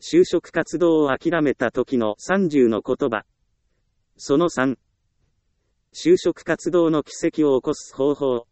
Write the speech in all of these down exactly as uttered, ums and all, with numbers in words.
就職活動を諦めた時のさんじゅうの言葉。そのさん。就職活動の奇跡を起こす方法。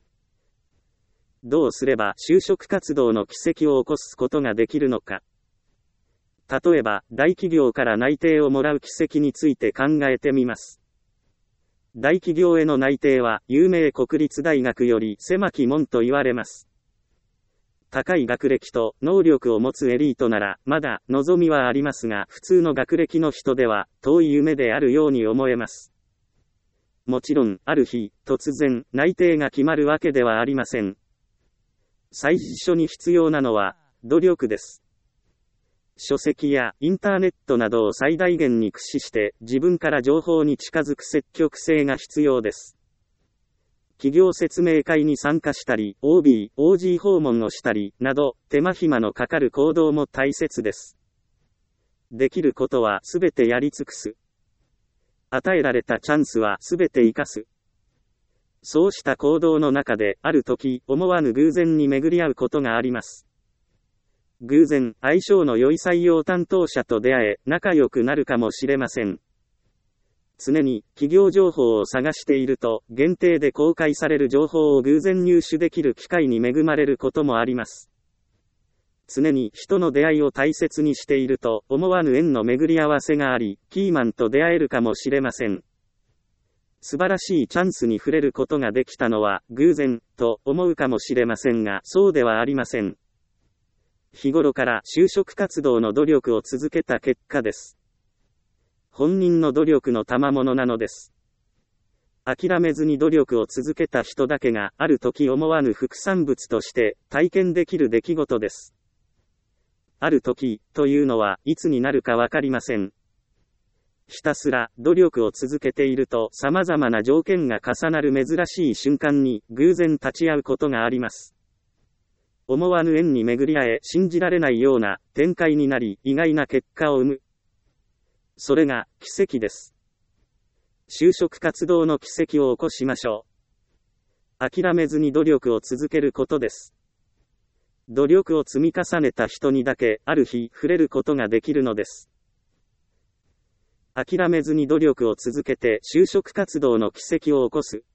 どうすれば就職活動の奇跡を起こすことができるのか。例えば、大企業から内定をもらう奇跡について考えてみます。大企業への内定は、有名国立大学より狭き門と言われます。高い学歴と能力を持つエリートなら、まだ望みはありますが、普通の学歴の人では、遠い夢であるように思えます。もちろん、ある日、突然、内定が決まるわけではありません。最初に必要なのは、努力です。書籍やインターネットなどを最大限に駆使して自分から情報に近づく積極性が必要です。企業説明会に参加したり、オービー、オージー 訪問をしたり、など、手間暇のかかる行動も大切です。できることはすべてやり尽くす。与えられたチャンスはすべて生かす。そうした行動の中で、ある時、思わぬ偶然に巡り合うことがあります。偶然、相性の良い採用担当者と出会え、仲良くなるかもしれません。常に、企業情報を探していると、限定で公開される情報を偶然入手できる機会に恵まれることもあります。常に人の出会いを大切にしていると、思わぬ縁の巡り合わせがあり、キーマンと出会えるかもしれません。素晴らしいチャンスに触れることができたのは、偶然、と思うかもしれませんが、そうではありません。日頃から就職活動の努力を続けた結果です。本人の努力の賜物なのです。諦めずに努力を続けた人だけが、ある時思わぬ副産物として体験できる出来事です。ある時、というのはいつになるかわかりません。ひたすら努力を続けていると様々な条件が重なる珍しい瞬間に偶然立ち会うことがあります。思わぬ縁に巡り合え信じられないような展開になり意外な結果を生む。それが奇跡です。就職活動の奇跡を起こしましょう。諦めずに努力を続けることです。努力を積み重ねた人にだけある日触れることができるのです。諦めずに努力を続けて就職活動の奇跡を起こす。